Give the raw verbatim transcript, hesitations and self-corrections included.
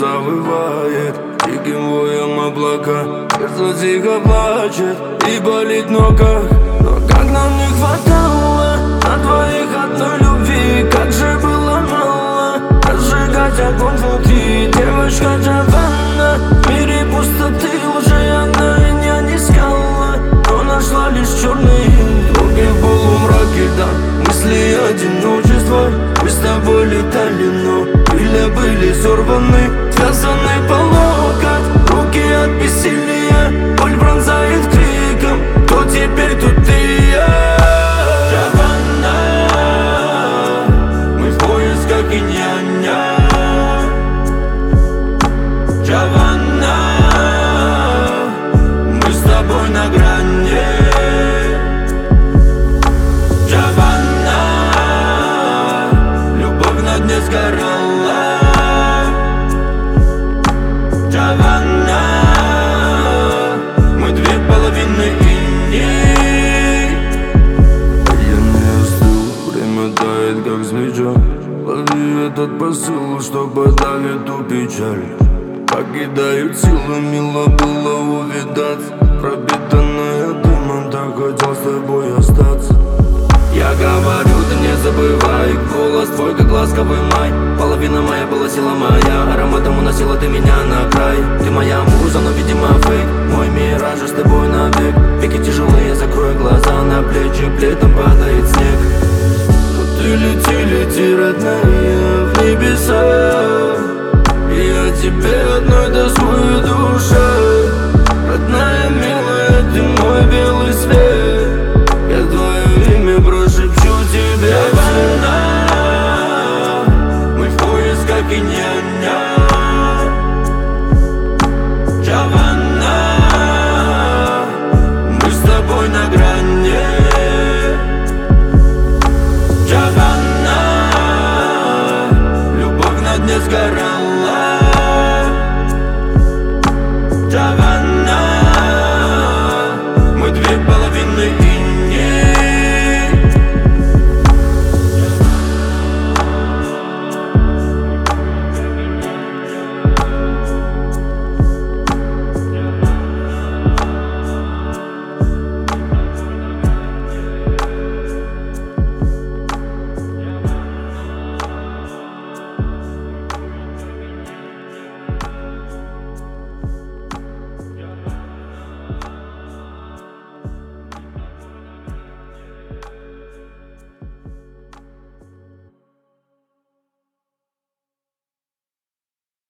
завывает диким воем облака. Сердце тихо плачет и болит в ногах. Но как нам не хватало на двоих одной любви, как же было мало разжигать огонь внутри. Девочка Джованна, в мире пустоты уже она меня не искала, но нашла лишь черные дороги в полумраке, да. Мысли одиночества, мы с тобой летали, но крылья были сорваны, связаны по локоть, руки от бессилия, боль пронзает криком: кто теперь тут ты? Я Джованна, мы в поисках инь-яня. Джованна, мы с тобой на грани. Джованна, любовь на дне сгорала. Джованна, мы две половины иней. Я не остыл, время тает как свеча. Лови этот посыл, что подавит ту печаль. Покидают силы, мило было увидаться. Пропитанная дымом, так хотел с тобой остаться. Я говорю, ты не забывай, голос твой, как ласковый май. Половина моя была сила моя, ароматом уносила ты меня на край. Ты моя муза, но видимо фейк, мой мираж с тобой навек. Веки тяжелые, закрой глаза, на плечи плетом падает снег. Но ты лети, лети, родная,